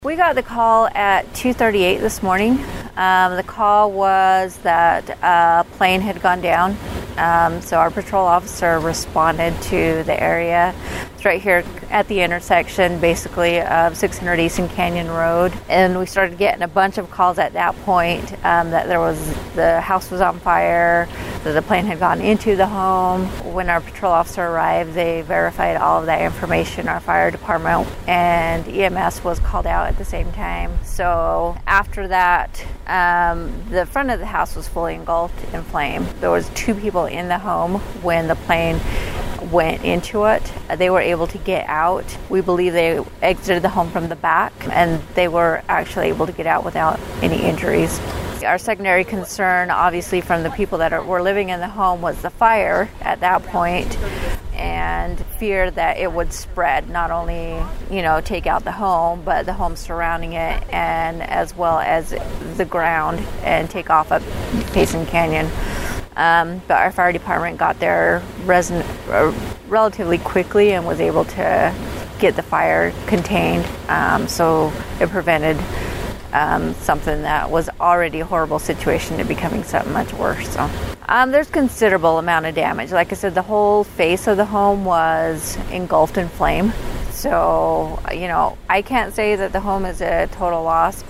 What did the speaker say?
We got the call at 2:38 this morning. The call was that a plane had gone down. So our patrol officer responded to the area. It's right here at the intersection, basically, of 600 Eastern Canyon Road. And we started getting a bunch of calls at that point that the house was on fire, that the plane had gone into the home. When our patrol officer arrived, they verified all of that information. Our fire department and EMS was called out at the same time. So after that, the front of the house was fully engulfed in flame. There was 2 people in the home when the plane went into it. They were able to get out. We believe they exited the home from the back, and they were actually able to get out without any injuries. Our secondary concern, obviously, from the people that were living in the home was the fire at that point, and fear that it would spread, not only, take out the home, but the home surrounding it, and as well as the ground, and take off up Payson Canyon. But our fire department got there relatively quickly and was able to get the fire contained. So it prevented something that was already a horrible situation to becoming something much worse. So there's considerable amount of damage. Like I said, the whole face of the home was engulfed in flame. So, I can't say that the home is a total loss.